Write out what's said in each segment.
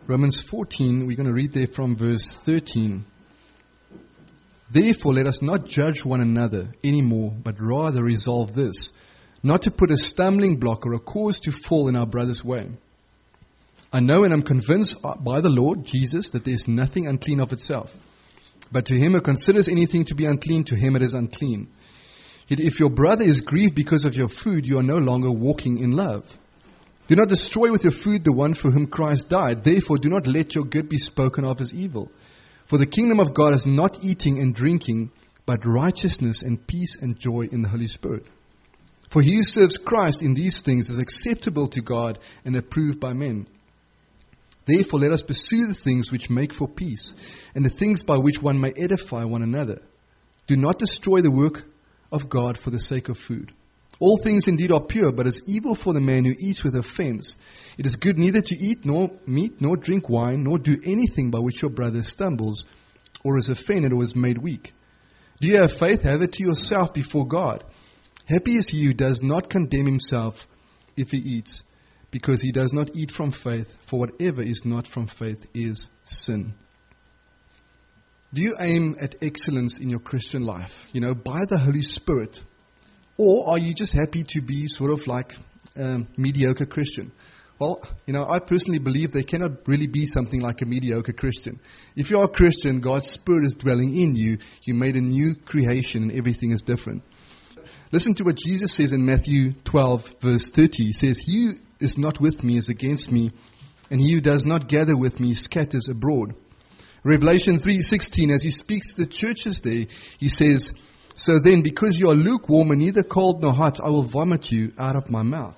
Romans 14, we're going to read there from verse 13. Therefore, let us not judge one another anymore, but rather resolve this, not to put a stumbling block or a cause to fall in our brother's way. I know and am convinced by the Lord Jesus that there is nothing unclean of itself. But to him who considers anything to be unclean, to him it is unclean. Yet if your brother is grieved because of your food, you are no longer walking in love. Do not destroy with your food the one for whom Christ died. Therefore, do not let your good be spoken of as evil. For the kingdom of God is not eating and drinking, but righteousness and peace and joy in the Holy Spirit. For he who serves Christ in these things is acceptable to God and approved by men. Therefore, let us pursue the things which make for peace, and the things by which one may edify one another. Do not destroy the work of God for the sake of food. All things indeed are pure, but it is evil for the man who eats with offense. It is good neither to eat nor meat, nor drink wine, nor do anything by which your brother stumbles, or is offended, or is made weak. Do you have faith? Have it to yourself before God. Happy is he who does not condemn himself if he eats, because he does not eat from faith, for whatever is not from faith is sin. Do you aim at excellence in your Christian life, by the Holy Spirit? Or are you just happy to be sort of like a mediocre Christian? Well, I personally believe there cannot really be something like a mediocre Christian. If you are a Christian, God's Spirit is dwelling in you. You made a new creation and everything is different. Listen to what Jesus says in Matthew 12, verse 30. He says, he who is not with me is against me, and he who does not gather with me scatters abroad. Revelation 3:16, as he speaks to the churches there, he says, so then, because you are lukewarm and neither cold nor hot, I will vomit you out of my mouth.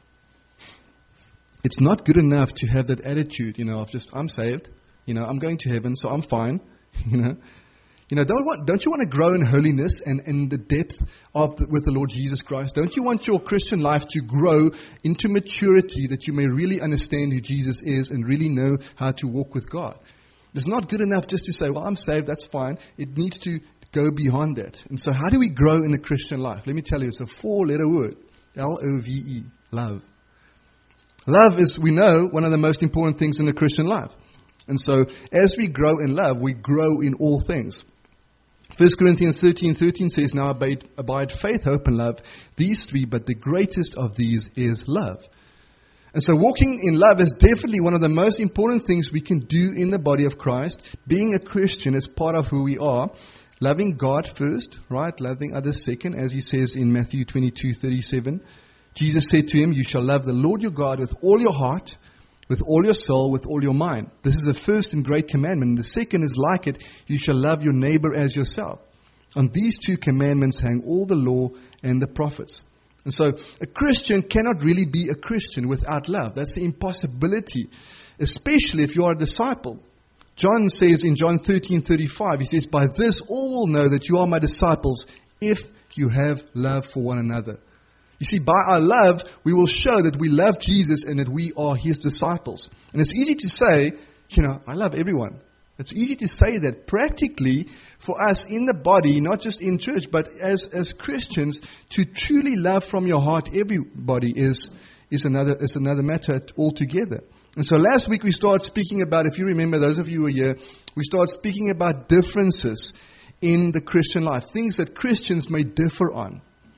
It's not good enough to have that attitude, of just, I'm saved, I'm going to heaven, so I'm fine, don't you want to grow in holiness and in the depth with the Lord Jesus Christ? Don't you want your Christian life to grow into maturity that you may really understand who Jesus is and really know how to walk with God? It's not good enough just to say, well, I'm saved, that's fine. It needs to go beyond that. And so how do we grow in the Christian life? Let me tell you, it's a 4-letter word. L-O-V-E, love. Love is, we know, one of the most important things in the Christian life. And so as we grow in love, we grow in all things. 1 Corinthians 13:13 says, now abide faith, hope, and love. These three, but the greatest of these is love. And so walking in love is definitely one of the most important things we can do in the body of Christ. Being a Christian is part of who we are. Loving God first, right? Loving others second, as he says in Matthew 22:37. Jesus said to him, you shall love the Lord your God with all your heart, with all your soul, with all your mind. This is the first and great commandment. And the second is like it, you shall love your neighbor as yourself. On these two commandments hang all the law and the prophets. And so a Christian cannot really be a Christian without love. That's the impossibility, especially if you are a disciple. John says in John 13:35, he says, by this all will know that you are my disciples if you have love for one another. You see, by our love, we will show that we love Jesus and that we are his disciples. And it's easy to say, I love everyone. It's easy to say that practically for us in the body, not just in church, but as Christians, to truly love from your heart everybody is another matter altogether. And so last week we started speaking about, if you remember, those of you who are here, we started speaking about differences in the Christian life, things that Christians may differ on.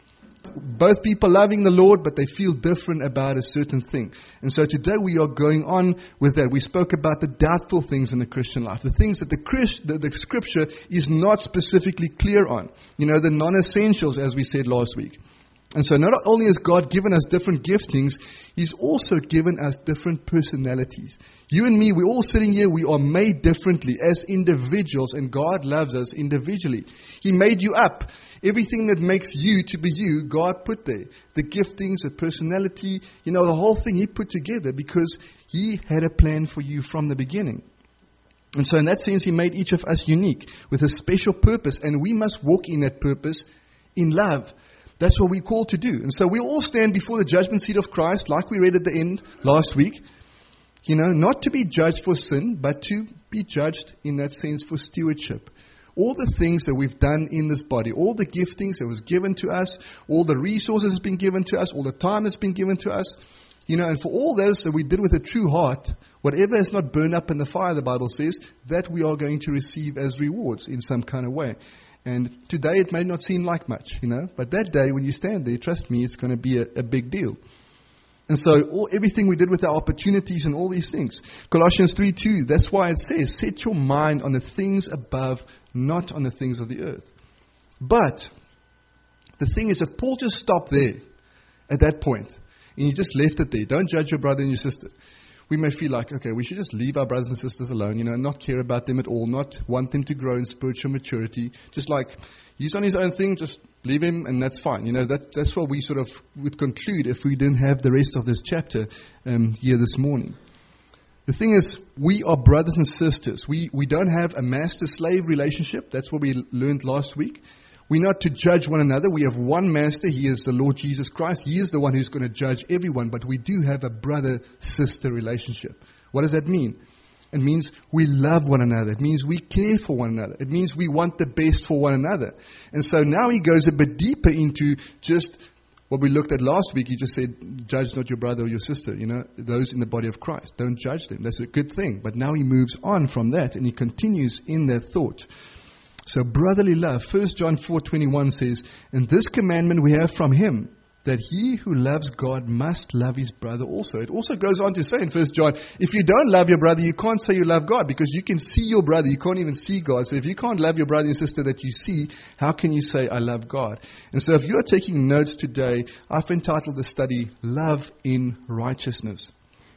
Both people loving the Lord, but they feel different about a certain thing. And so today we are going on with that. We spoke about the doubtful things in the Christian life, the things that the Scripture is not specifically clear on. The non-essentials, as we said last week. And so not only has God given us different giftings, he's also given us different personalities. You and me, we're all sitting here, we are made differently as individuals, and God loves us individually. He made you up. Everything that makes you to be you, God put there. The giftings, the personality, the whole thing he put together because he had a plan for you from the beginning. And so in that sense, he made each of us unique with a special purpose, and we must walk in that purpose in love. That's what we're called to do. And so we all stand before the judgment seat of Christ, like we read at the end last week. Not to be judged for sin, but to be judged in that sense for stewardship. All the things that we've done in this body, all the giftings that was given to us, all the resources that's been given to us, all the time that's been given to us, and for all those that we did with a true heart, Whatever is not burned up in the fire, the Bible says, that we are going to receive as rewards in some kind of way. And today it may not seem like much, but that day when you stand there, trust me, it's going to be a big deal. And so everything we did with our opportunities and all these things. Colossians 3:2, that's why it says, set your mind on the things above, not on the things of the earth. But the thing is, if Paul just stopped there at that point, and you just left it there, don't judge your brother and your sister. We may feel like, okay, we should just leave our brothers and sisters alone, not care about them at all, not want them to grow in spiritual maturity. Just like, he's on his own thing, just leave him and that's fine. That's what we sort of would conclude if we didn't have the rest of this chapter here this morning. The thing is, we are brothers and sisters. We don't have a master-slave relationship. That's what we learned last week. We're not to judge one another. We have one master. He is the Lord Jesus Christ. He is the one who's going to judge everyone. But we do have a brother-sister relationship. What does that mean? It means we love one another. It means we care for one another. It means we want the best for one another. And so now he goes a bit deeper into just what we looked at last week. He just said, judge not your brother or your sister. Those in the body of Christ. Don't judge them. That's a good thing. But now he moves on from that and he continues in that thought. So brotherly love, 1 John 4:21 says, and this commandment we have from him, that he who loves God must love his brother also. It also goes on to say in 1 John, if you don't love your brother, you can't say you love God, because you can see your brother, you can't even see God. So if you can't love your brother and sister that you see, how can you say, I love God? And so if you are taking notes today, I've entitled the study, Love in Righteousness.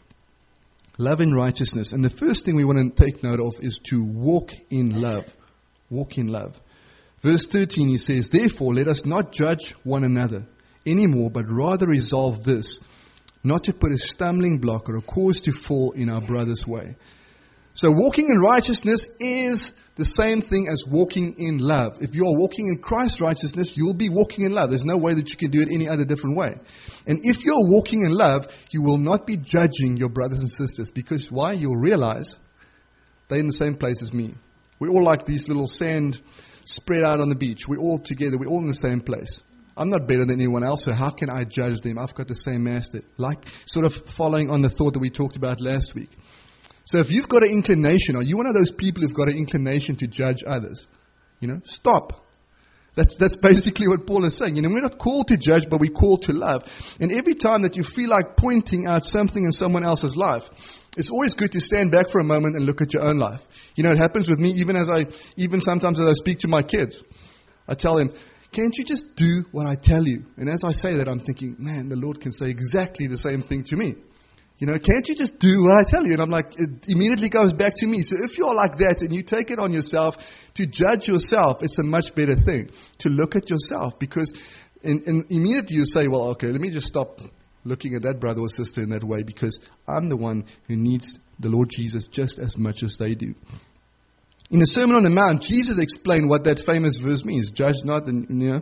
Love in righteousness. And the first thing we want to take note of is to walk in love. Walk in love. Verse 13, he says, therefore, let us not judge one another anymore, but rather resolve this, not to put a stumbling block or a cause to fall in our brother's way. So walking in righteousness is the same thing as walking in love. If you are walking in Christ's righteousness, you'll be walking in love. There's no way that you can do it any other different way. And if you're walking in love, you will not be judging your brothers and sisters. Because why? You'll realize they're in the same place as me. We're all like these little sand spread out on the beach. We're all together. We're all in the same place. I'm not better than anyone else, so how can I judge them? I've got the same master. Like sort of following on the thought that we talked about last week. So if you've got an inclination, are you one of those people who've got an inclination to judge others? Stop. That's basically what Paul is saying. We're not called to judge, but we're called to love. And every time that you feel like pointing out something in someone else's life, it's always good to stand back for a moment and look at your own life. It happens with me even sometimes as I speak to my kids. I tell them, can't you just do what I tell you? And as I say that, I'm thinking, man, the Lord can say exactly the same thing to me. Can't you just do what I tell you? And I'm like, it immediately goes back to me. So if you're like that and you take it on yourself to judge yourself, it's a much better thing to look at yourself, because and immediately you say, well, okay, let me just stop looking at that brother or sister in that way, because I'm the one who needs the Lord Jesus just as much as they do. In the Sermon on the Mount, Jesus explained what that famous verse means. Judge not, and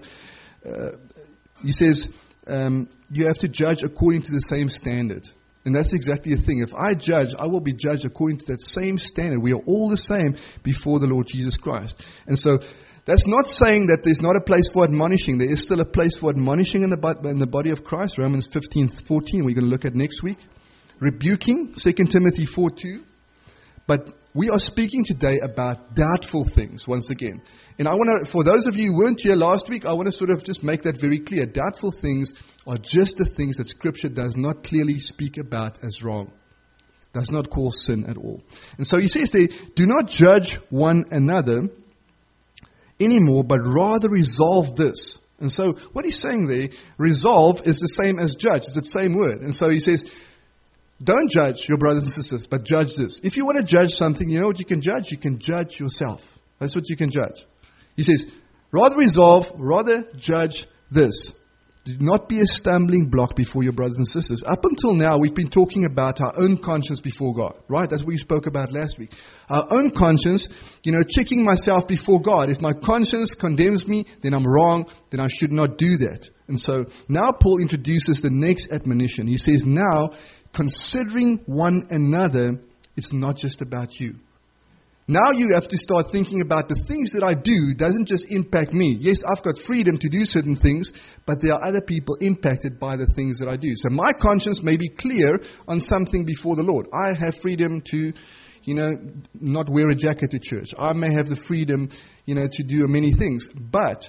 he says, you have to judge according to the same standard. And that's exactly the thing. If I judge, I will be judged according to that same standard. We are all the same before the Lord Jesus Christ. And so that's not saying that there's not a place for admonishing. There is still a place for admonishing in the body of Christ. Romans 15:14 we're going to look at next week. Rebuking, 2 Timothy 4:2. But we are speaking today about doubtful things once again. And I want to, for those of you who weren't here last week, I want to sort of just make that very clear. Doubtful things are just the things that Scripture does not clearly speak about as wrong. Does not call sin at all. And so he says there, do not judge one another anymore, but rather resolve this. And so what he's saying there, resolve is the same as judge. It's the same word. And so he says, don't judge your brothers and sisters, but judge this. If you want to judge something, you know what you can judge? You can judge yourself. That's what you can judge. He says, rather resolve, rather judge this. Do not be a stumbling block before your brothers and sisters. Up until now, we've been talking about our own conscience before God, right? That's what we spoke about last week. Our own conscience, checking myself before God. If my conscience condemns me, then I'm wrong, then I should not do that. And so now Paul introduces the next admonition. He says, now, considering one another, it's not just about you. Now you have to start thinking about the things that I do doesn't just impact me. Yes, I've got freedom to do certain things, but there are other people impacted by the things that I do. So my conscience may be clear on something before the Lord. I have freedom to, not wear a jacket to church. I may have the freedom, to do many things. But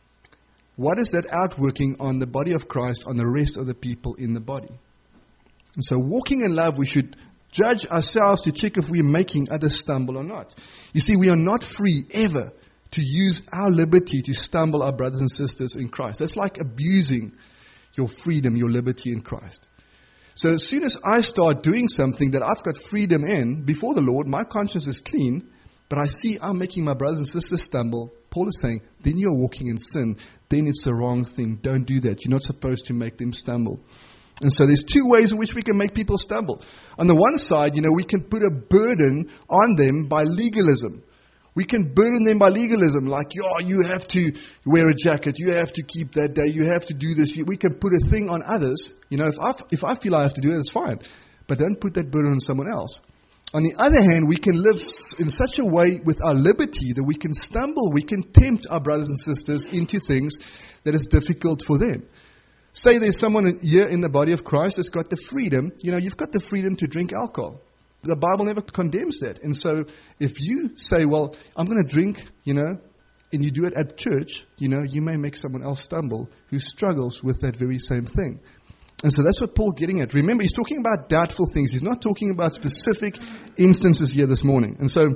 what is that outworking on the body of Christ, on the rest of the people in the body? And so walking in love, we should judge ourselves to check if we are making others stumble or not. You see, we are not free ever to use our liberty to stumble our brothers and sisters in Christ. That's like abusing your freedom, your liberty in Christ. So as soon as I start doing something that I've got freedom in before the Lord, my conscience is clean, but I see I'm making my brothers and sisters stumble, Paul is saying, then you're walking in sin. Then it's the wrong thing. Don't do that. You're not supposed to make them stumble. And so there's two ways in which we can make people stumble. On the one side, we can put a burden on them by legalism. We can burden them by legalism, like, you have to wear a jacket, you have to keep that day, you have to do this. We can put a thing on others. If I feel I have to do it, it's fine. But don't put that burden on someone else. On the other hand, we can live in such a way with our liberty that we can stumble, we can tempt our brothers and sisters into things that is difficult for them. Say there's someone here in the body of Christ that's got the freedom, you've got the freedom to drink alcohol. The Bible never condemns that. And so if you say, well, I'm going to drink, and you do it at church, you may make someone else stumble who struggles with that very same thing. And so that's what Paul's getting at. Remember, he's talking about doubtful things. He's not talking about specific instances here this morning. And so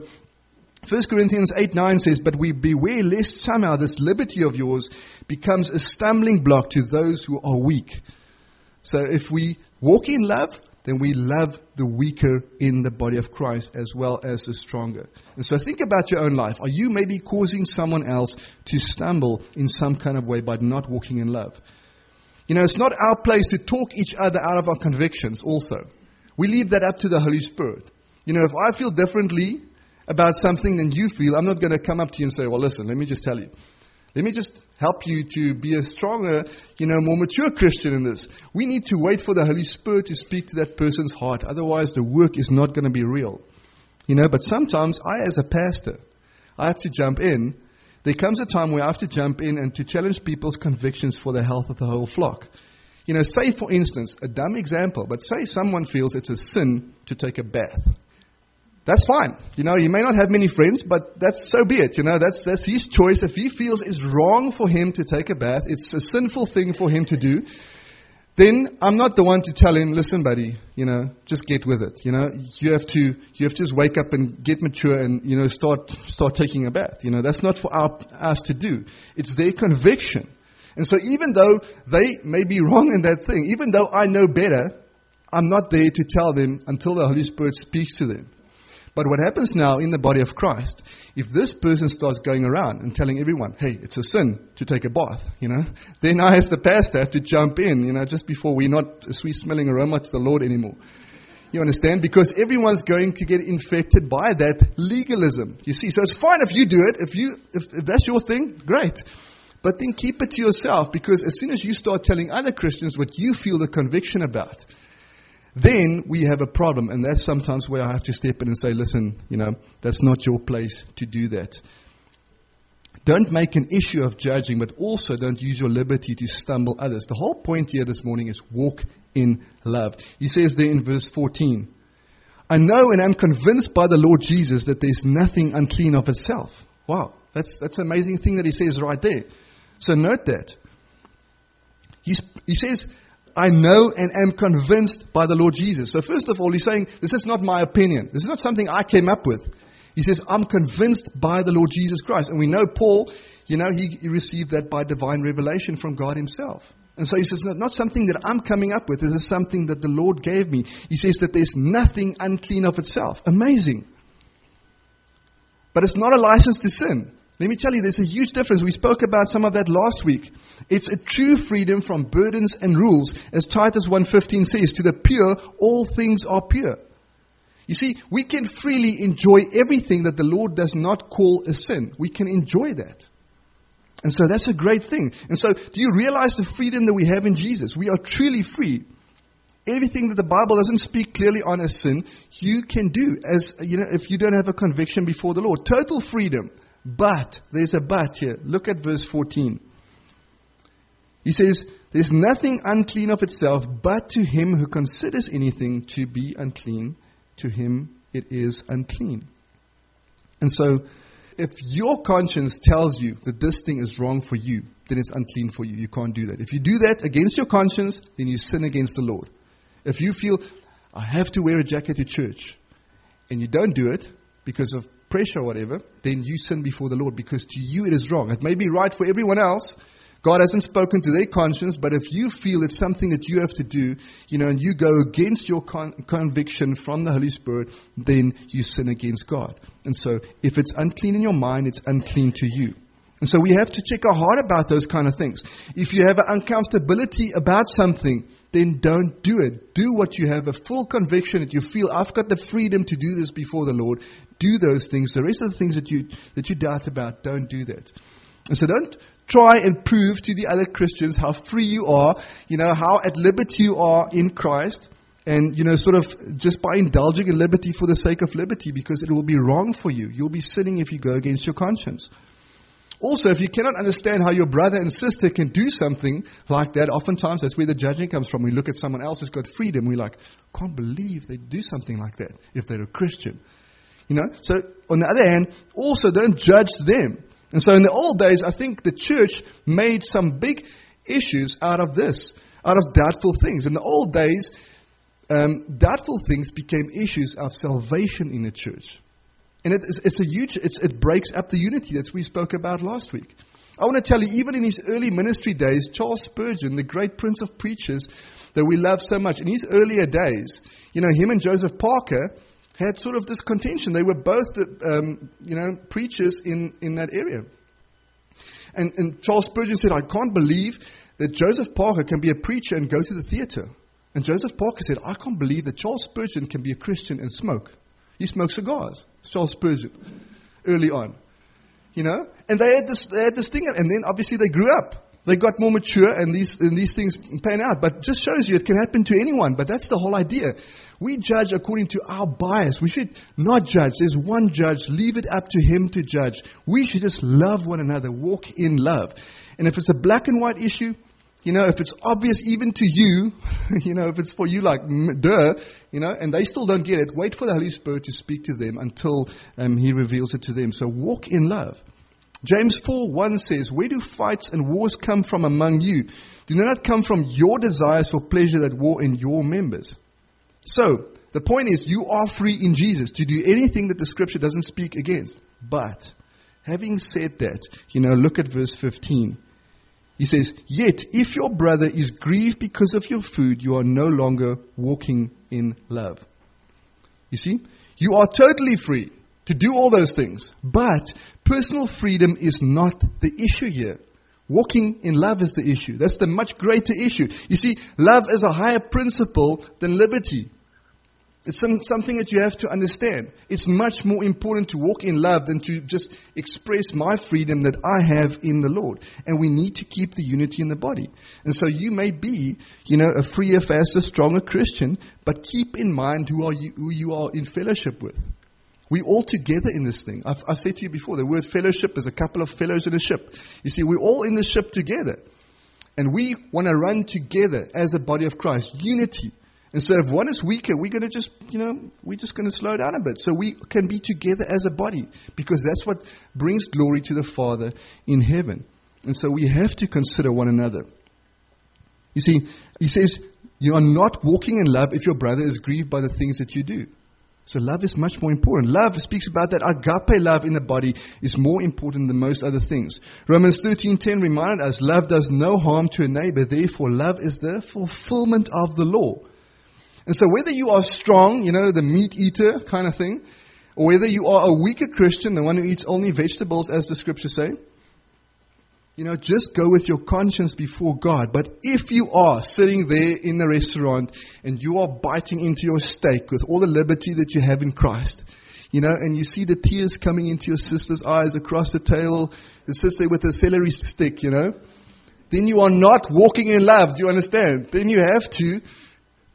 1 Corinthians 8:9 says, but we beware lest somehow this liberty of yours becomes a stumbling block to those who are weak. So if we walk in love, then we love the weaker in the body of Christ as well as the stronger. And so think about your own life. Are you maybe causing someone else to stumble in some kind of way by not walking in love? It's not our place to talk each other out of our convictions also. We leave that up to the Holy Spirit. If I feel differently about something than you feel, I'm not going to come up to you and say, well, listen, let me just tell you. Let me just help you to be a stronger, more mature Christian in this. We need to wait for the Holy Spirit to speak to that person's heart. Otherwise, the work is not going to be real. But sometimes I, as a pastor, I have to jump in. There comes a time where I have to jump in and to challenge people's convictions for the health of the whole flock. Say, for instance, a dumb example, but say someone feels it's a sin to take a bath. That's fine. He may not have many friends, but that's so be it. That's his choice. If he feels it's wrong for him to take a bath, it's a sinful thing for him to do, then I'm not the one to tell him, listen, buddy, just get with it. You have to just wake up and get mature and, start taking a bath. That's not for us to do. It's their conviction. And so even though they may be wrong in that thing, even though I know better, I'm not there to tell them until the Holy Spirit speaks to them. But what happens now in the body of Christ, if this person starts going around and telling everyone, hey, it's a sin to take a bath, then I as the pastor have to jump in, just before we're not a sweet-smelling aroma to the Lord anymore. You understand? Because everyone's going to get infected by that legalism. You see, so it's fine if you do it. If that's your thing, great. But then keep it to yourself, because as soon as you start telling other Christians what you feel the conviction about, then we have a problem, and that's sometimes where I have to step in and say, listen, that's not your place to do that. Don't make an issue of judging, but also don't use your liberty to stumble others. The whole point here this morning is walk in love. He says there in verse 14, I know and am convinced by the Lord Jesus that there's nothing unclean of itself. Wow, that's an amazing thing that he says right there. So note that. He says, I know and am convinced by the Lord Jesus. So first of all, he's saying, this is not my opinion. This is not something I came up with. He says, I'm convinced by the Lord Jesus Christ. And we know Paul, he received that by divine revelation from God himself. And so he says, not something that I'm coming up with. This is something that the Lord gave me. He says that there's nothing unclean of itself. Amazing. But it's not a license to sin. Let me tell you, there's a huge difference. We spoke about some of that last week. It's a true freedom from burdens and rules. As Titus 1:15 says, to the pure, all things are pure. You see, we can freely enjoy everything that the Lord does not call a sin. We can enjoy that. And so that's a great thing. And so do you realize the freedom that we have in Jesus? We are truly free. Everything that the Bible doesn't speak clearly on as sin, you can do as, if you don't have a conviction before the Lord. Total freedom. But, there's a but here. Look at verse 14. He says, there's nothing unclean of itself, but to him who considers anything to be unclean, to him it is unclean. And so, if your conscience tells you that this thing is wrong for you, then it's unclean for you. You can't do that. If you do that against your conscience, then you sin against the Lord. If you feel, I have to wear a jacket to church, and you don't do it because of pressure or whatever, then you sin before the Lord, because to you it is wrong. It may be right for everyone else. God hasn't spoken to their conscience, but if you feel it's something that you have to do, and you go against your conviction from the Holy Spirit, then you sin against God. And so, if it's unclean in your mind, it's unclean to you. And so we have to check our heart about those kind of things. If you have an uncomfortability about something, then don't do it. Do what you have a full conviction that you feel, I've got the freedom to do this before the Lord. Do those things. The rest of the things that you doubt about, don't do that. And so don't try and prove to the other Christians how free you are, how at liberty you are in Christ, and, sort of just by indulging in liberty for the sake of liberty, because it will be wrong for you. You'll be sinning if you go against your conscience. Also, if you cannot understand how your brother and sister can do something like that, oftentimes that's where the judging comes from. We look at someone else who's got freedom, we're like, can't believe they do something like that if they're a Christian. So on the other hand, also don't judge them. And so in the old days, I think the church made some big issues out of this, out of doubtful things. In the old days, doubtful things became issues of salvation in the church. And it breaks up the unity that we spoke about last week. I want to tell you, even in his early ministry days, Charles Spurgeon, the great prince of preachers that we love so much, in his earlier days, him and Joseph Parker had sort of this contention. They were both, preachers in that area. And Charles Spurgeon said, I can't believe that Joseph Parker can be a preacher and go to the theater. And Joseph Parker said, I can't believe that Charles Spurgeon can be a Christian and smoke. He smoked cigars. It's Charles Spurgeon, early on. And they had this thing, and then obviously they grew up. They got more mature, and these things pan out. But just shows you it can happen to anyone. But that's the whole idea. We judge according to our bias. We should not judge. There's one judge. Leave it up to him to judge. We should just love one another. Walk in love. And if it's a black and white issue, if it's obvious even to you, if it's for you like, duh, and they still don't get it, wait for the Holy Spirit to speak to them until He reveals it to them. So walk in love. James 4:1 says, where do fights and wars come from among you? Do they not come from your desires for pleasure that war in your members? So, the point is, you are free in Jesus to do anything that the Scripture doesn't speak against. But, having said that, look at verse 15. He says, yet, if your brother is grieved because of your food, you are no longer walking in love. You see, you are totally free to do all those things. But personal freedom is not the issue here. Walking in love is the issue. That's the much greater issue. You see, love is a higher principle than liberty. It's something that you have to understand. It's much more important to walk in love than to just express my freedom that I have in the Lord. And we need to keep the unity in the body. And so you may be, a freer, faster, stronger Christian, but keep in mind who you are in fellowship with. We're all together in this thing. I've said to you before, the word fellowship is a couple of fellows in a ship. You see, we're all in the ship together. And we want to run together as a body of Christ. Unity. And so if one is weaker, we're going to just, we're just going to slow down a bit. So we can be together as a body. Because that's what brings glory to the Father in heaven. And so we have to consider one another. You see, he says, you are not walking in love if your brother is grieved by the things that you do. So love is much more important. Love speaks about that agape love in the body is more important than most other things. Romans 13:10 reminded us, love does no harm to a neighbor. Therefore, love is the fulfillment of the law. And so whether you are strong, the meat eater kind of thing, or whether you are a weaker Christian, the one who eats only vegetables, as the Scriptures say, just go with your conscience before God. But if you are sitting there in the restaurant and you are biting into your steak with all the liberty that you have in Christ, and you see the tears coming into your sister's eyes across the table, the sister with a celery stick, then you are not walking in love. Do you understand? Then you have to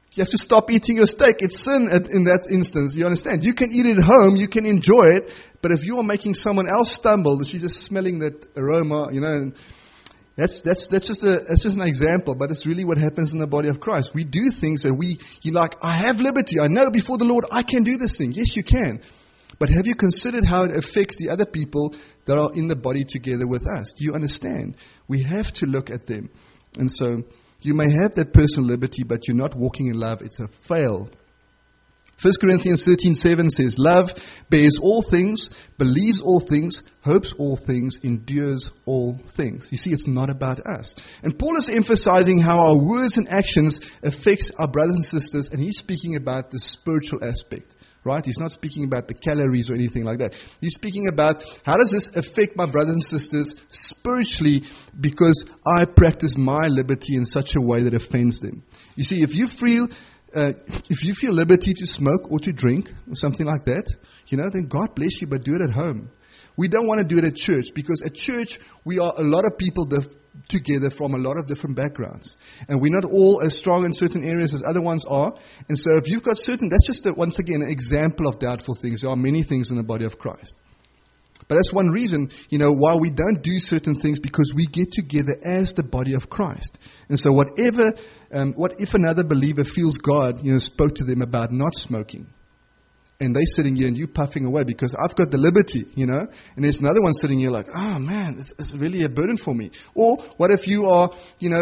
You have to stop eating your steak. It's sin in that instance. You understand? You can eat it at home. You can enjoy it. But if you are making someone else stumble, she's just smelling that aroma, and that's just an example. But it's really what happens in the body of Christ. We do things that you're like, I have liberty. I know before the Lord I can do this thing. Yes, you can. But have you considered how it affects the other people that are in the body together with us? Do you understand? We have to look at them. And so you may have that personal liberty, but you're not walking in love. It's a fail. 1 Corinthians 13:7 says, love bears all things, believes all things, hopes all things, endures all things. You see, it's not about us. And Paul is emphasizing how our words and actions affect our brothers and sisters, and he's speaking about the spiritual aspect. Right? He's not speaking about the calories or anything like that. He's speaking about how does this affect my brothers and sisters spiritually because I practice my liberty in such a way that offends them. You see, if you feel liberty to smoke or to drink or something like that, then God bless you, but do it at home. We don't want to do it at church because at church we are a lot of people together from a lot of different backgrounds. And we're not all as strong in certain areas as other ones are. And so if you've got that's just once again an example of doubtful things. There are many things in the body of Christ. But that's one reason, why we don't do certain things, because we get together as the body of Christ. And so what if another believer feels God, spoke to them about not smoking? And they're sitting here and you puffing away because I've got the liberty, and there's another one sitting here like, oh man, it's really a burden for me. Or what if you are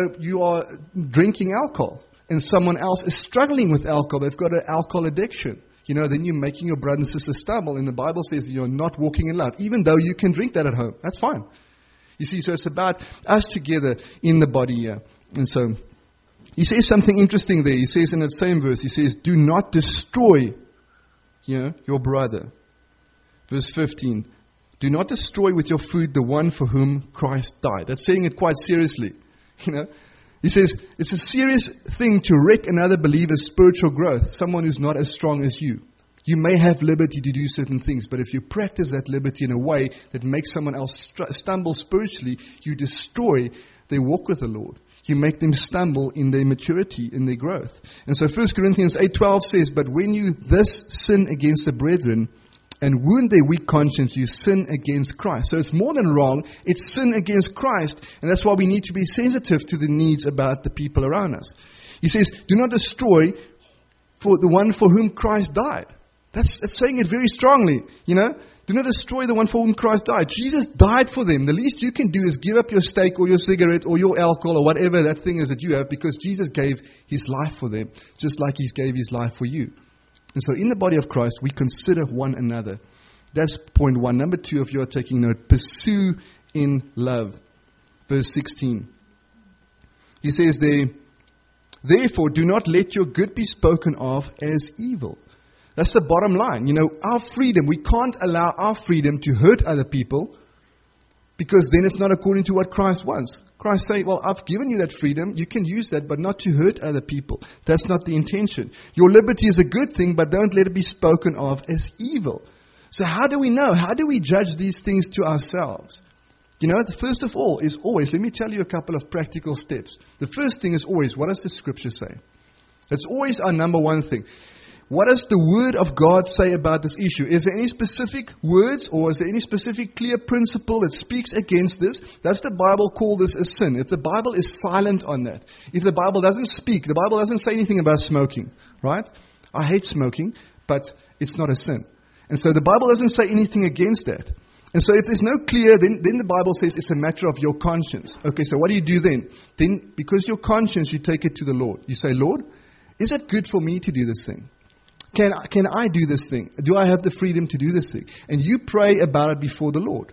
drinking alcohol and someone else is struggling with alcohol, they've got an alcohol addiction. Then you're making your brother and sister stumble, and the Bible says you're not walking in love, even though you can drink that at home. That's fine. You see, so it's about us together in the body here. And so he says something interesting there. He says in that same verse, he says, do not destroy your brother. Verse 15. Do not destroy with your food the one for whom Christ died. That's saying it quite seriously. He says it's a serious thing to wreck another believer's spiritual growth, someone who's not as strong as you. You may have liberty to do certain things, but if you practice that liberty in a way that makes someone else stumble spiritually, you destroy their walk with the Lord. You make them stumble in their maturity, in their growth. And so 1 Corinthians 8:12 says, but when you thus sin against the brethren and wound their weak conscience, you sin against Christ. So it's more than wrong. It's sin against Christ. And that's why we need to be sensitive to the needs about the people around us. He says, do not destroy for the one for whom Christ died. That's saying it very strongly, Do not destroy the one for whom Christ died. Jesus died for them. The least you can do is give up your steak or your cigarette or your alcohol or whatever that thing is that you have, because Jesus gave his life for them, just like he gave his life for you. And so in the body of Christ, we consider one another. That's point one. Number two, if you're taking note, pursue in love. Verse 16. He says there, therefore do not let your good be spoken of as evil. That's the bottom line. Our freedom, we can't allow our freedom to hurt other people, because then it's not according to what Christ wants. Christ saying, well, I've given you that freedom. You can use that, but not to hurt other people. That's not the intention. Your liberty is a good thing, but don't let it be spoken of as evil. So how do we know? How do we judge these things to ourselves? The first of all is always, let me tell you a couple of practical steps. The first thing is always, what does the scripture say? That's always our number one thing. What does the Word of God say about this issue? Is there any specific words or is there any specific clear principle that speaks against this? Does the Bible call this a sin? If the Bible is silent on that, if the Bible doesn't speak, the Bible doesn't say anything about smoking, right? I hate smoking, but it's not a sin. And so the Bible doesn't say anything against that. And so if there's no clear, then the Bible says it's a matter of your conscience. Okay, so what do you do then? Then, because your conscience, you take it to the Lord. You say, Lord, is it good for me to do this thing? Can I do this thing? Do I have the freedom to do this thing? And you pray about it before the Lord.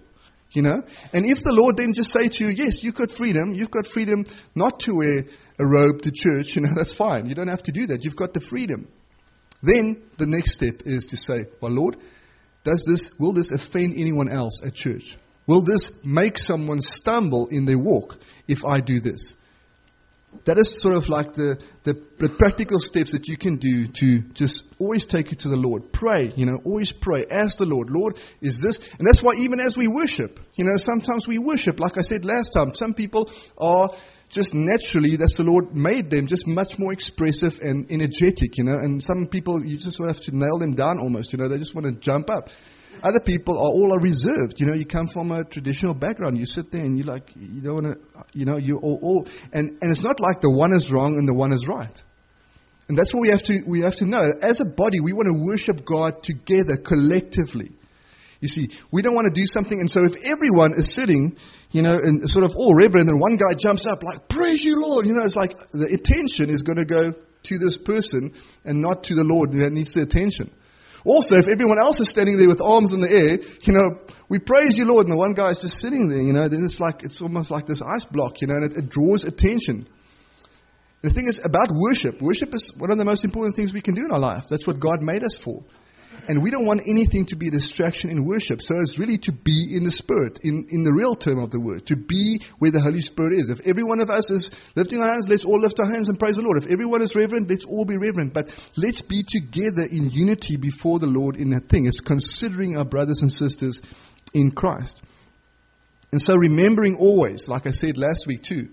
And if the Lord then just say to you, yes, you've got freedom not to wear a robe to church, that's fine. You don't have to do that. You've got the freedom. Then the next step is to say, well, Lord, will this offend anyone else at church? Will this make someone stumble in their walk if I do this? That is sort of like the practical steps that you can do to just always take it to the Lord. Pray, always pray. Ask the Lord, Lord, is this? And that's why even as we worship, sometimes we worship, like I said last time, some people are just naturally, that's the Lord made them just much more expressive and energetic, and some people, you just have to nail them down almost, they just want to jump up. Other people are reserved, you come from a traditional background, you sit there and you don't want to, you're all, and it's not like the one is wrong and the one is right. And that's what we have to know. As a body, we want to worship God together, collectively. You see, we don't want to do something, and so if everyone is sitting, and sort of all reverent, and one guy jumps up like, praise you, Lord, it's like the attention is going to go to this person and not to the Lord that needs the attention. Also, if everyone else is standing there with arms in the air, we praise you, Lord, and the one guy is just sitting there, then it's almost like this ice block, and it draws attention. The thing is about worship. Worship is one of the most important things we can do in our life. That's what God made us for. And we don't want anything to be a distraction in worship. So it's really to be in the Spirit, in the real term of the word, to be where the Holy Spirit is. If every one of us is lifting our hands, let's all lift our hands and praise the Lord. If everyone is reverent, let's all be reverent. But let's be together in unity before the Lord in that thing. It's considering our brothers and sisters in Christ. And so remembering always, like I said last week too,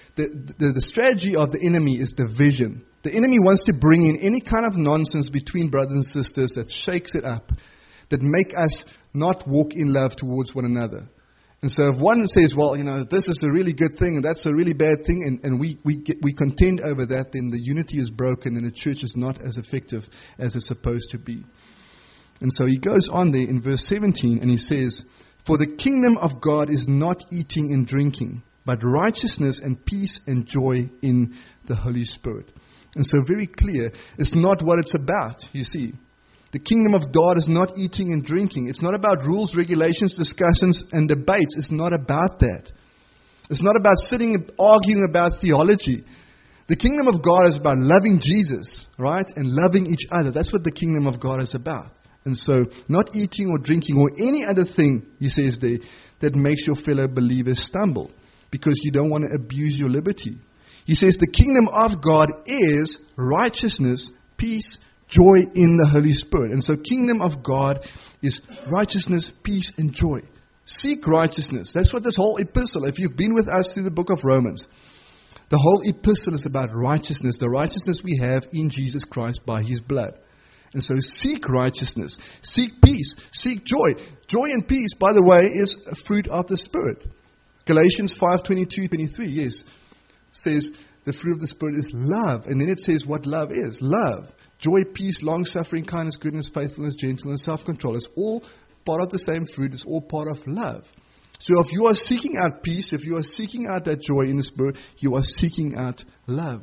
the strategy of the enemy is division. The enemy wants to bring in any kind of nonsense between brothers and sisters that shakes it up, that make us not walk in love towards one another. And so if one says, well, this is a really good thing and that's a really bad thing, and we contend over that, then the unity is broken and the church is not as effective as it's supposed to be. And so he goes on there in verse 17 and he says, for the kingdom of God is not eating and drinking, but righteousness and peace and joy in the Holy Spirit. And so very clear, it's not what it's about, you see. The kingdom of God is not eating and drinking. It's not about rules, regulations, discussions, and debates. It's not about that. It's not about sitting and arguing about theology. The kingdom of God is about loving Jesus, right? And loving each other. That's what the kingdom of God is about. And so, not eating or drinking or any other thing, he says there, that makes your fellow believers stumble, because you don't want to abuse your liberty. He says the kingdom of God is righteousness, peace, joy in the Holy Spirit. And so kingdom of God is righteousness, peace, and joy. Seek righteousness. That's what this whole epistle, if you've been with us through the book of Romans, the whole epistle is about righteousness, the righteousness we have in Jesus Christ by His blood. And so seek righteousness, seek peace, seek joy. Joy and peace, by the way, is a fruit of the Spirit. Galatians 5:22-23, yes, says the fruit of the Spirit is love. And then it says what love is. Love, joy, peace, long-suffering, kindness, goodness, faithfulness, gentleness, self-control. It's all part of the same fruit. It's all part of love. So if you are seeking out peace, if you are seeking out that joy in the Spirit, you are seeking out love.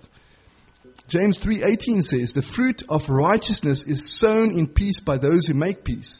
James 3:18 says, the fruit of righteousness is sown in peace by those who make peace.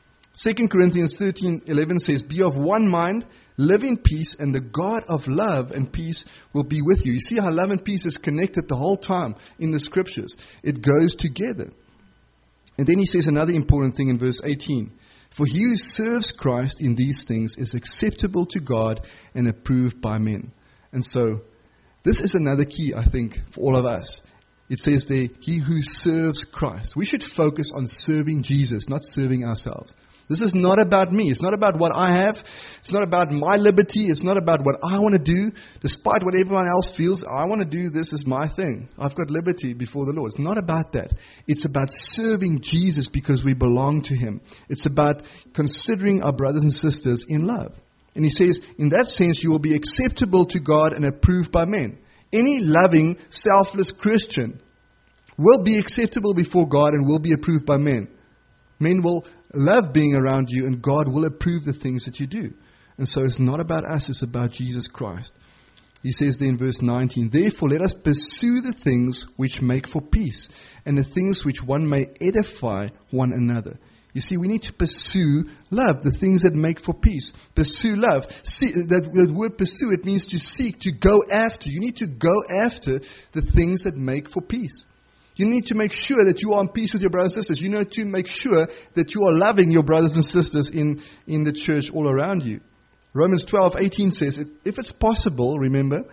2 Corinthians 13:11 says, be of one mind, live in peace, and the God of love and peace will be with you. You see how love and peace is connected the whole time in the scriptures. It goes together. And then he says another important thing in verse 18. For he who serves Christ in these things is acceptable to God and approved by men. And so, this is another key, I think, for all of us. It says there, he who serves Christ. We should focus on serving Jesus, not serving ourselves. This is not about me. It's not about what I have. It's not about my liberty. It's not about what I want to do. Despite what everyone else feels, I want to do this is my thing. I've got liberty before the Lord. It's not about that. It's about serving Jesus because we belong to Him. It's about considering our brothers and sisters in love. And he says, in that sense, you will be acceptable to God and approved by men. Any loving, selfless Christian will be acceptable before God and will be approved by men. Men will love being around you, and God will approve the things that you do. And so it's not about us, it's about Jesus Christ. He says there in verse 19, therefore let us pursue the things which make for peace, and the things which one may edify one another. You see, we need to pursue love, the things that make for peace. Pursue love. See, that word pursue, it means to seek, to go after. You need to go after the things that make for peace. You need to make sure that you are in peace with your brothers and sisters. You need to make sure that you are loving your brothers and sisters in the church all around you. Romans 12:18 says, if it's possible, remember,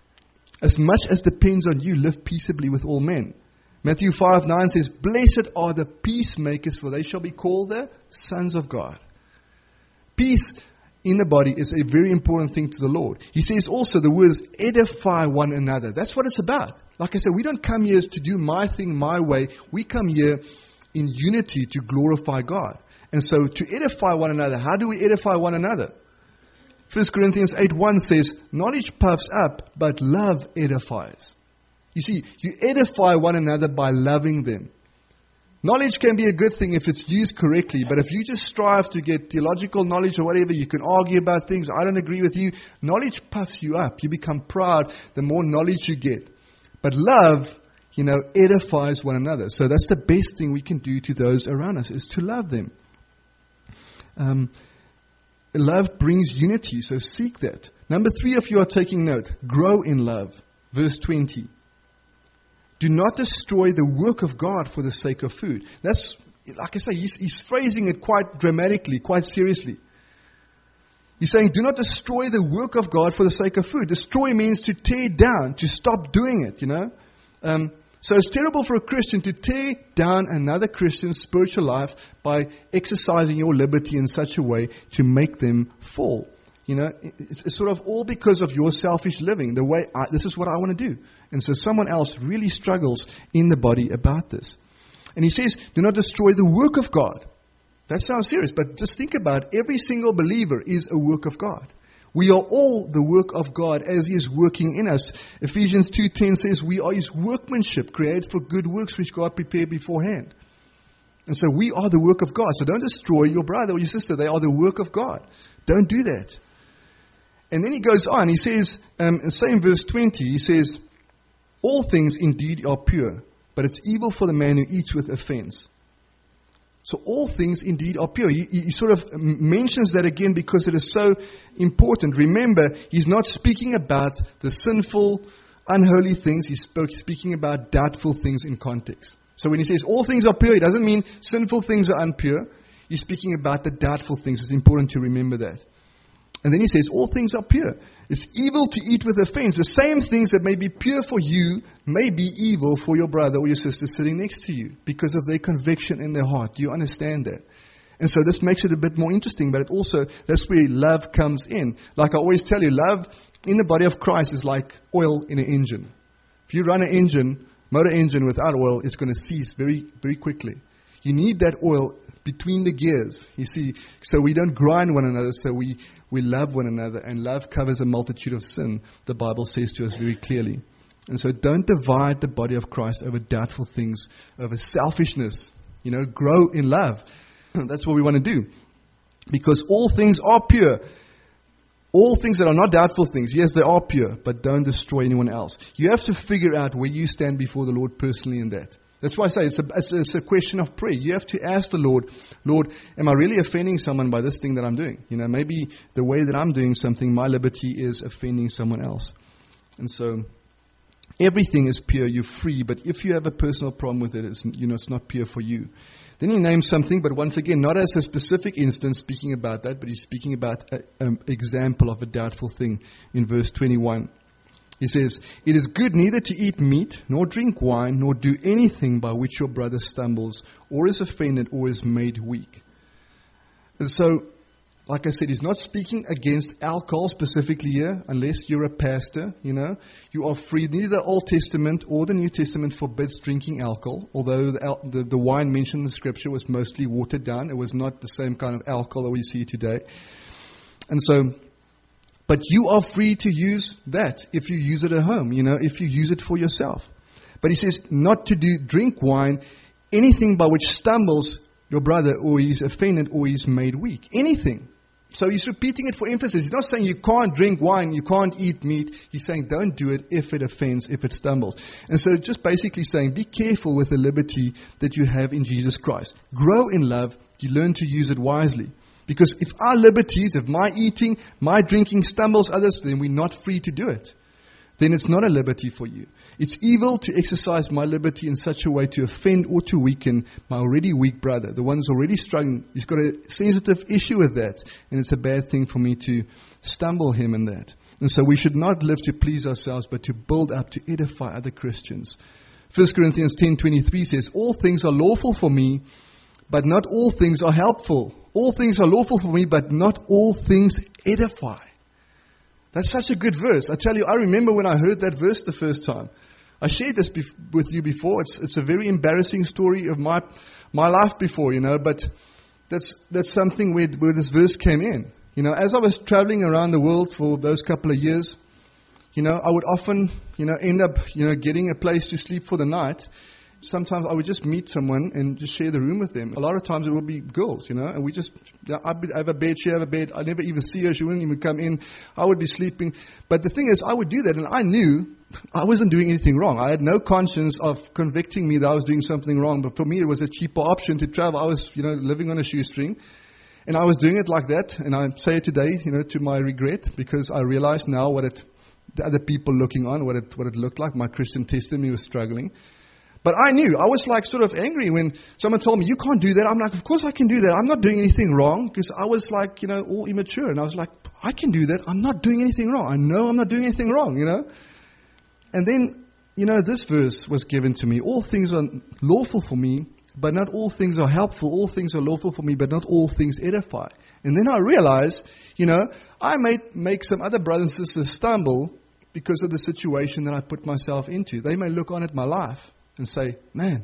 as much as depends on you, live peaceably with all men. Matthew 5:9 says, blessed are the peacemakers, for they shall be called the sons of God. Peace in the body is a very important thing to the Lord. He says also the words edify one another. That's what it's about. Like I said, we don't come here to do my thing my way. We come here in unity to glorify God. And so to edify one another, how do we edify one another? 1 Corinthians 8:1 says, knowledge puffs up, but love edifies. You see, you edify one another by loving them. Knowledge can be a good thing if it's used correctly, but if you just strive to get theological knowledge or whatever, you can argue about things, I don't agree with you, knowledge puffs you up. You become proud the more knowledge you get. But love, edifies one another. So that's the best thing we can do to those around us, is to love them. Love brings unity, so seek that. Number 3, if you are taking note, grow in love. Verse 20. Do not destroy the work of God for the sake of food. That's, like I say, he's phrasing it quite dramatically, quite seriously. He's saying, do not destroy the work of God for the sake of food. Destroy means to tear down, to stop doing it, So it's terrible for a Christian to tear down another Christian's spiritual life by exercising your liberty in such a way to make them fall. It's sort of all because of your selfish living, the way this is what I want to do. And so someone else really struggles in the body about this. And he says, do not destroy the work of God. That sounds serious, but just think about it. Every single believer is a work of God. We are all the work of God as He is working in us. Ephesians 2:10 says we are His workmanship, created for good works which God prepared beforehand. And so we are the work of God. So don't destroy your brother or your sister. They are the work of God. Don't do that. And then he goes on. He says, in same verse 20, he says, all things indeed are pure, but it's evil for the man who eats with offense. So all things indeed are pure. He sort of mentions that again because it is so important. Remember, he's not speaking about the sinful, unholy things. He's speaking about doubtful things in context. So when he says all things are pure, it doesn't mean sinful things are impure. He's speaking about the doubtful things. It's important to remember that. And then he says, all things are pure. It's evil to eat with offense. The same things that may be pure for you may be evil for your brother or your sister sitting next to you because of their conviction in their heart. Do you understand that? And so this makes it a bit more interesting, but it also, that's where love comes in. Like I always tell you, love in the body of Christ is like oil in an engine. If you run an engine, motor engine without oil, it's going to cease very, very quickly. You need that oil between the gears, you see, so we don't grind one another, so we love one another, and love covers a multitude of sin, the Bible says to us very clearly. And so don't divide the body of Christ over doubtful things, over selfishness. Grow in love. That's what we want to do. Because all things are pure. All things that are not doubtful things, yes, they are pure, but don't destroy anyone else. You have to figure out where you stand before the Lord personally in that. That's why I say it's a question of prayer. You have to ask the Lord, am I really offending someone by this thing that I'm doing? Maybe the way that I'm doing something, my liberty is offending someone else. And so everything is pure, you're free, but if you have a personal problem with it, it's not pure for you. Then he names something, but once again, not as a specific instance speaking about that, but he's speaking about an example of a doubtful thing in verse 21. He says, it is good neither to eat meat, nor drink wine, nor do anything by which your brother stumbles, or is offended, or is made weak. And so, like I said, he's not speaking against alcohol specifically here, unless you're a pastor, You are free. Neither the Old Testament or the New Testament forbids drinking alcohol, although the wine mentioned in the Scripture was mostly watered down. It was not the same kind of alcohol that we see today. And so, but you are free to use that if you use it at home, if you use it for yourself. But he says not to drink wine, anything by which stumbles your brother or he's offended or he's made weak. Anything. So he's repeating it for emphasis. He's not saying you can't drink wine, you can't eat meat. He's saying don't do it if it offends, if it stumbles. And so just basically saying be careful with the liberty that you have in Jesus Christ. Grow in love. You learn to use it wisely. Because if our liberties, if my eating, my drinking stumbles others, then we're not free to do it. Then it's not a liberty for you. It's evil to exercise my liberty in such a way to offend or to weaken my already weak brother. The one who's already struggling, he's got a sensitive issue with that. And it's a bad thing for me to stumble him in that. And so we should not live to please ourselves, but to build up, to edify other Christians. 1 Corinthians 10:23 says, all things are lawful for me, but not all things are helpful. All things are lawful for me, but not all things edify. That's such a good verse. I tell you, I remember when I heard that verse the first time. I shared this with you before. It's a very embarrassing story of my life before, but that's something where this verse came in. As I was traveling around the world for those couple of years, I would often, end up, getting a place to sleep for the night. Sometimes I would just meet someone and just share the room with them. A lot of times it would be girls, and we just, I'd have a bed, she have a bed. I'd never even see her. She wouldn't even come in. I would be sleeping. But the thing is, I would do that, and I knew I wasn't doing anything wrong. I had no conscience of convicting me that I was doing something wrong. But for me, it was a cheaper option to travel. I was, living on a shoestring. And I was doing it like that. And I say it today, to my regret, because I realize now the other people looking on, what it looked like. My Christian testimony was struggling. But I knew. I was like sort of angry when someone told me, you can't do that. I'm like, of course I can do that. I'm not doing anything wrong, because I was like, all immature. And I was like, I can do that. I'm not doing anything wrong. I know I'm not doing anything wrong, And then, this verse was given to me. All things are lawful for me, but not all things are helpful. All things are lawful for me, but not all things edify. And then I realized, I may make some other brothers and sisters stumble because of the situation that I put myself into. They may look on at my life and say, man,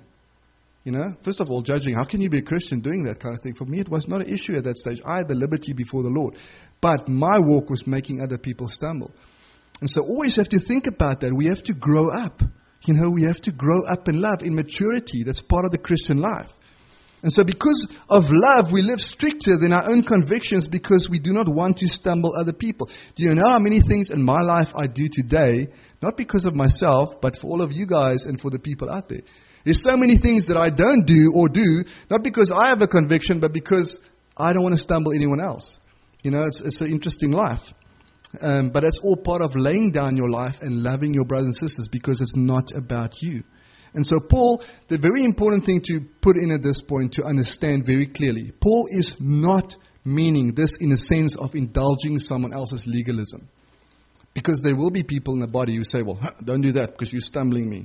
first of all, judging, how can you be a Christian doing that kind of thing? For me, it was not an issue at that stage. I had the liberty before the Lord. But my walk was making other people stumble. And so always have to think about that. We have to grow up. We have to grow up in love, in maturity. That's part of the Christian life. And so because of love, we live stricter than our own convictions because we do not want to stumble other people. Do you know how many things in my life I do today, not because of myself, but for all of you guys and for the people out there? There's so many things that I don't do or do, not because I have a conviction, but because I don't want to stumble anyone else. It's an interesting life. But it's all part of laying down your life and loving your brothers and sisters because it's not about you. And so Paul, the very important thing to put in at this point to understand very clearly, Paul is not meaning this in a sense of indulging someone else's legalism. Because there will be people in the body who say, well, don't do that because you're stumbling me.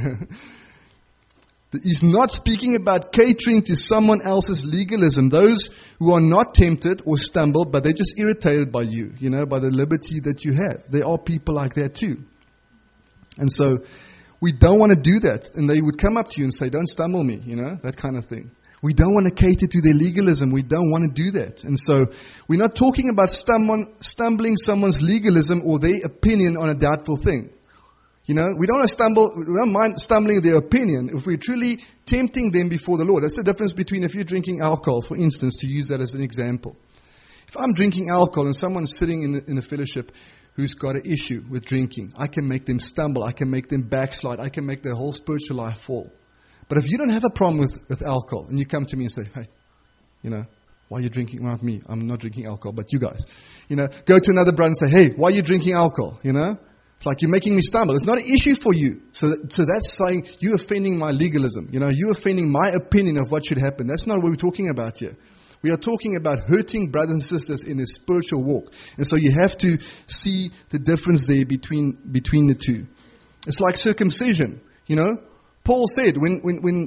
He's not speaking about catering to someone else's legalism. Those who are not tempted or stumbled, but they're just irritated by you, by the liberty that you have. There are people like that too. And so we don't want to do that. And they would come up to you and say, don't stumble me, that kind of thing. We don't want to cater to their legalism. We don't want to do that. And so we're not talking about stumbling someone's legalism or their opinion on a doubtful thing. We don't mind stumbling their opinion if we're truly tempting them before the Lord. That's the difference between if you're drinking alcohol, for instance, to use that as an example. If I'm drinking alcohol and someone's sitting in a fellowship who's got an issue with drinking, I can make them stumble. I can make them backslide. I can make their whole spiritual life fall. But if you don't have a problem with alcohol and you come to me and say, hey, why are you drinking? Not me. I'm not drinking alcohol, but you guys. Go to another brother and say, hey, why are you drinking alcohol? It's like you're making me stumble. It's not an issue for you. So that's saying you're offending my legalism. You're offending my opinion of what should happen. That's not what we're talking about here. We are talking about hurting brothers and sisters in a spiritual walk. And so you have to see the difference there between the two. It's like circumcision. Paul said when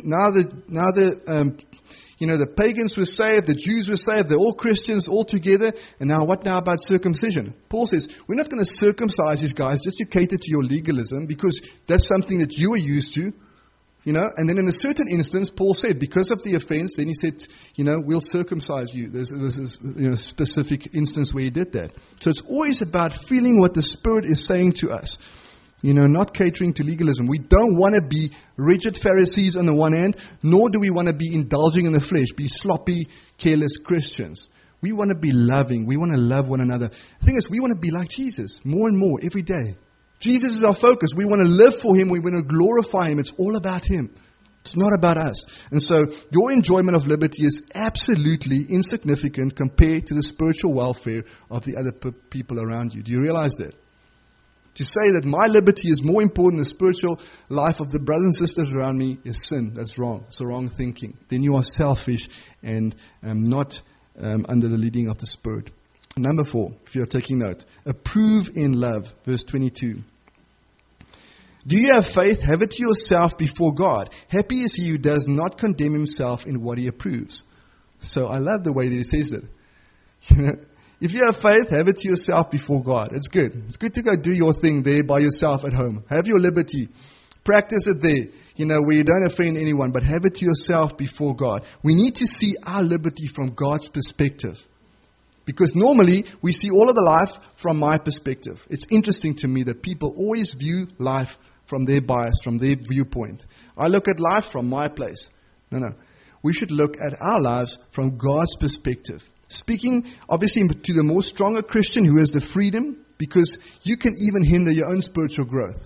the pagans were saved, the Jews were saved, they're all Christians all together. And now what now about circumcision? Paul says, we're not going to circumcise these guys just to cater to your legalism because that's something that you are used to. And then in a certain instance, Paul said, because of the offense, then he said, we'll circumcise you. There's a specific instance where he did that. So it's always about feeling what the Spirit is saying to us. Not catering to legalism. We don't want to be rigid Pharisees on the one hand, nor do we want to be indulging in the flesh, be sloppy, careless Christians. We want to be loving. We want to love one another. The thing is, we want to be like Jesus more and more every day. Jesus is our focus. We want to live for Him. We want to glorify Him. It's all about Him. It's not about us. And so your enjoyment of liberty is absolutely insignificant compared to the spiritual welfare of the other people around you. Do you realize that? To say that my liberty is more important than the spiritual life of the brothers and sisters around me is sin. That's wrong. It's the wrong thinking. Then you are selfish and not under the leading of the Spirit. Number 4, if you're taking note, approve in love. Verse 22. Do you have faith? Have it to yourself before God. Happy is he who does not condemn himself in what he approves. So I love the way that he says it. You know, if you have faith, have it to yourself before God. It's good. It's good to go do your thing there by yourself at home. Have your liberty. Practice it there, you know, where you don't offend anyone, but have it to yourself before God. We need to see our liberty from God's perspective. Because normally we see all of the life from my perspective. It's interesting to me that people always view life from their bias, from their viewpoint. I look at life from my place. No. We should look at our lives from God's perspective. Speaking, obviously, to the more stronger Christian who has the freedom, because you can even hinder your own spiritual growth.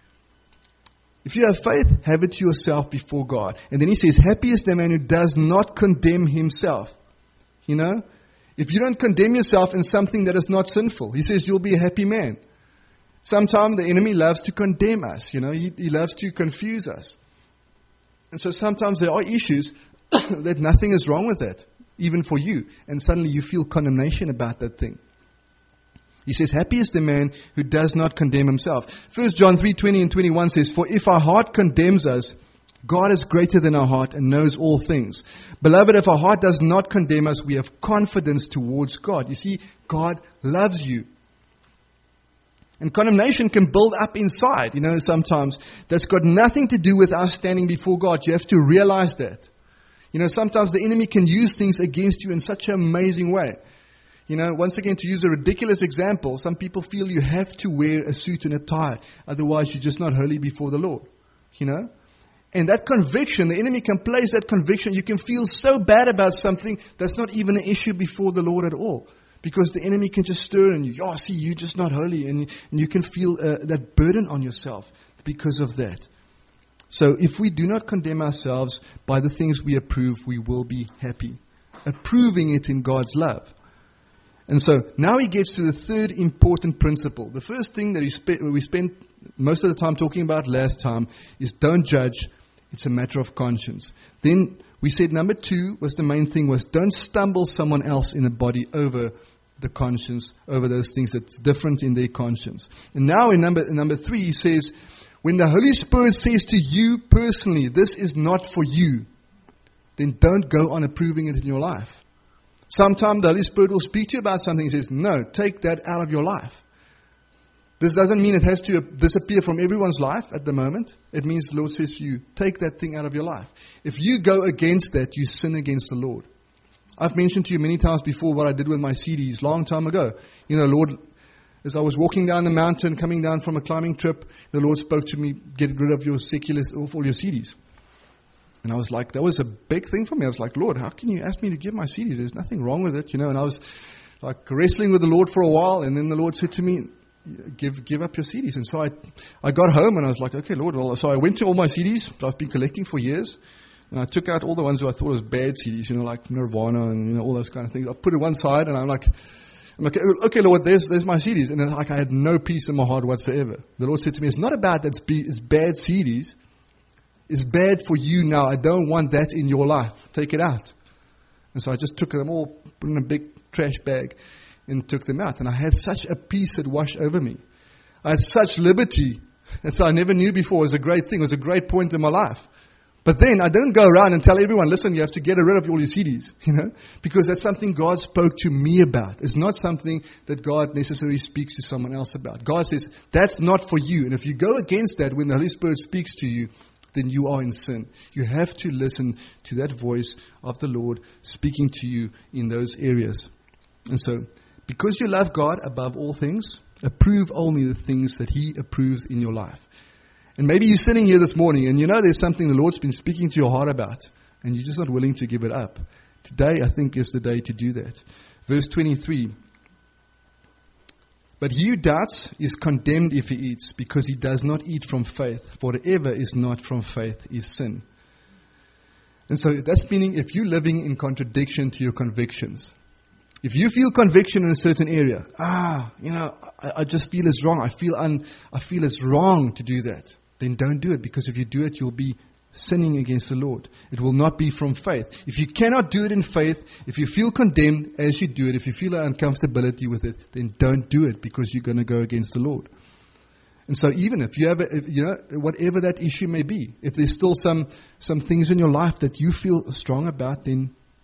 If you have faith, have it to yourself before God. And then he says, happy is the man who does not condemn himself. You know, if you don't condemn yourself in something that is not sinful, he says you'll be a happy man. Sometimes the enemy loves to condemn us. You know, he loves to confuse us. And so sometimes there are issues that nothing is wrong with that, even for you. And suddenly you feel condemnation about that thing. He says, happy is the man who does not condemn himself. 1 John 3:20 and 21 says, for if our heart condemns us, God is greater than our heart and knows all things. Beloved, if our heart does not condemn us, we have confidence towards God. You see, God loves you. And condemnation can build up inside, you know, sometimes. That's got nothing to do with us standing before God. You have to realize that. You know, sometimes the enemy can use things against you in such an amazing way. You know, once again, to use a ridiculous example, some people feel you have to wear a suit and a tie. Otherwise, you're just not holy before the Lord. You know? And that conviction, the enemy can place that conviction. You can feel so bad about something that's not even an issue before the Lord at all. Because the enemy can just stir in you. Oh, see, you're just not holy. And you can feel that burden on yourself because of that. So if we do not condemn ourselves by the things we approve, we will be happy. Approving it in God's love. And so now he gets to the third important principle. The first thing that we spent most of the time talking about last time is don't judge. It's a matter of conscience. Then we said number 2 was the main thing was don't stumble someone else in a body over the conscience, over those things that's different in their conscience. And now in number 3 he says, when the Holy Spirit says to you personally, this is not for you, then don't go on approving it in your life. Sometimes the Holy Spirit will speak to you about something. He says, no, take that out of your life. This doesn't mean it has to disappear from everyone's life at the moment. It means the Lord says to you, take that thing out of your life. If you go against that, you sin against the Lord. I've mentioned to you many times before what I did with my CDs long time ago. You know, Lord, as I was walking down the mountain, coming down from a climbing trip, the Lord spoke to me, get rid of your secular, of all your CDs. And I was like, that was a big thing for me. I was like, Lord, how can you ask me to give my CDs? There's nothing wrong with it, you know. And I was like wrestling with the Lord for a while. And then the Lord said to me, give up your CDs. And so I got home and I was like, okay, Lord. Well, so I went to all my CDs that I've been collecting for years. And I took out all the ones who I thought was bad CDs, you know, like Nirvana and, you know, all those kind of things. I put it one side and I'm like, okay, Lord, there's my CDs. And then, like, I had no peace in my heart whatsoever. The Lord said to me, it's not about that it's bad CDs. It's bad for you now. I don't want that in your life. Take it out. And so I just took them all, put in a big trash bag, and took them out. And I had such a peace that washed over me. I had such liberty. That's I never knew before. It was a great thing. It was a great point in my life. But then I didn't go around and tell everyone, listen, you have to get rid of all your CDs, you know, because that's something God spoke to me about. It's not something that God necessarily speaks to someone else about. God says, that's not for you. And if you go against that when the Holy Spirit speaks to you, then you are in sin. You have to listen to that voice of the Lord speaking to you in those areas. And so, because you love God above all things, approve only the things that He approves in your life. And maybe you're sitting here this morning and you know there's something the Lord's been speaking to your heart about and you're just not willing to give it up. Today, I think, is the day to do that. Verse 23. But he who doubts is condemned if he eats, because he does not eat from faith. For whatever is not from faith is sin. And so that's meaning if you're living in contradiction to your convictions. If you feel conviction in a certain area, I just feel it's wrong. I feel it's wrong to do that. Then don't do it, because if you do it, you'll be sinning against the Lord. It will not be from faith. If you cannot do it in faith, if you feel condemned as you do it, if you feel an uncomfortability with it, then don't do it, because you're going to go against the Lord. And so even if you have, whatever that issue may be, if there's still some things in your life that you feel strong about, then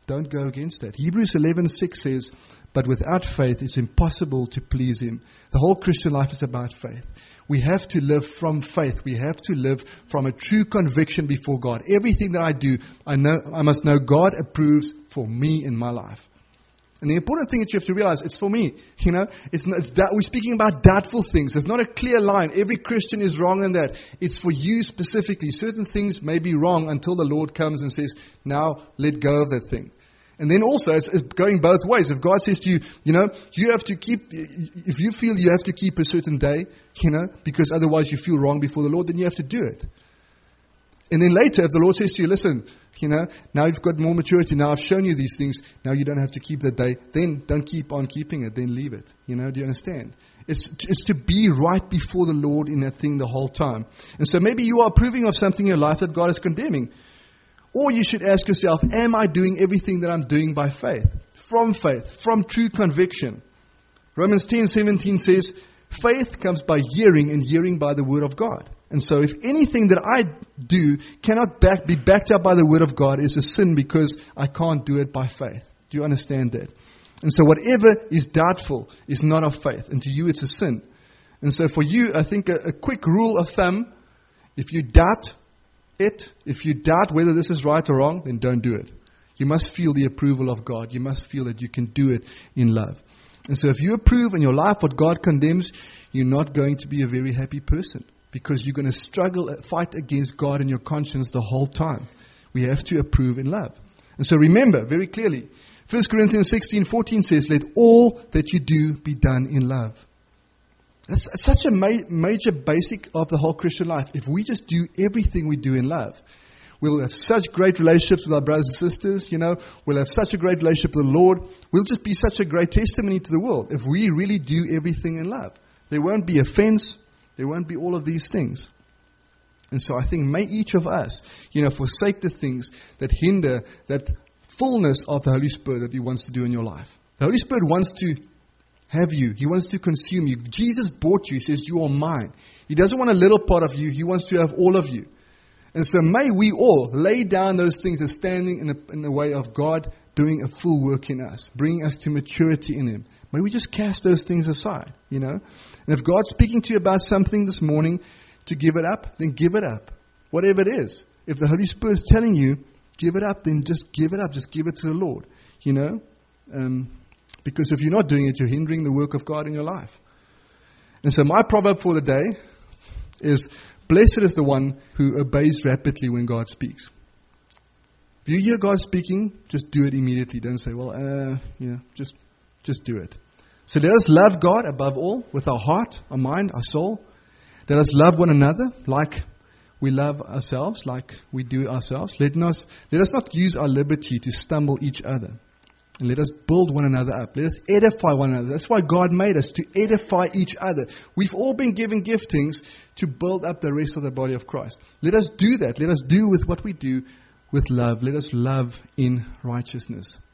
Don't go against that. Hebrews 11:6 says, but without faith it's impossible to please Him. The whole Christian life is about faith. We have to live from faith. We have to live from a true conviction before God. Everything that I do, I must know God approves for me in my life. And the important thing that you have to realize, it's for me. We're speaking about doubtful things. There's not a clear line. Every Christian is wrong in that. It's for you specifically. Certain things may be wrong until the Lord comes and says, now let go of that thing. And then also, it's going both ways. If God says to you, you have to keep, if you feel you have to keep a certain day, because otherwise you feel wrong before the Lord, then you have to do it. And then later, if the Lord says to you, listen, now you've got more maturity, now I've shown you these things, now you don't have to keep that day, then don't keep on keeping it, then leave it. Do you understand? It's to be right before the Lord in that thing the whole time. And so maybe you are approving of something in your life that God is condemning. Or you should ask yourself, am I doing everything that I'm doing by faith, from true conviction? Romans 10:17 says, faith comes by hearing, and hearing by the word of God. And so if anything that I do cannot be backed up by the word of God, is a sin because I can't do it by faith. Do you understand that? And so whatever is doubtful is not of faith. And to you it's a sin. And so for you, I think a quick rule of thumb, if you doubt whether this is right or wrong, then don't do it. You must feel the approval of God. You must feel that you can do it in love. And so if you approve in your life what God condemns, you're not going to be a very happy person, because you're going to fight against God and your conscience the whole time. We have to approve in love. And so remember very clearly, 1 Corinthians 16:14 says, let all that you do be done in love. That's such a major basic of the whole Christian life. If we just do everything we do in love, we'll have such great relationships with our brothers and sisters, we'll have such a great relationship with the Lord. We'll just be such a great testimony to the world if we really do everything in love. There won't be offense. There won't be all of these things. And so I think may each of us, forsake the things that hinder that fullness of the Holy Spirit that He wants to do in your life. The Holy Spirit wants to have you. He wants to consume you. Jesus bought you. He says, you are mine. He doesn't want a little part of you. He wants to have all of you. And so may we all lay down those things as standing in the way of God doing a full work in us, bringing us to maturity in Him. May we just cast those things aside, And if God's speaking to you about something this morning to give it up, then give it up. Whatever it is. If the Holy Spirit is telling you, give it up, then just give it up. Just give it to the Lord, Because if you're not doing it, you're hindering the work of God in your life. And so my proverb for the day is, blessed is the one who obeys rapidly when God speaks. If you hear God speaking, just do it immediately. Don't say, just do it. So let us love God above all with our heart, our mind, our soul. Let us love one another like we love ourselves, like we do ourselves. Let us not use our liberty to stumble each other. And let us build one another up. Let us edify one another. That's why God made us, to edify each other. We've all been given giftings to build up the rest of the body of Christ. Let us do that. Let us do with what we do with love. Let us love in righteousness.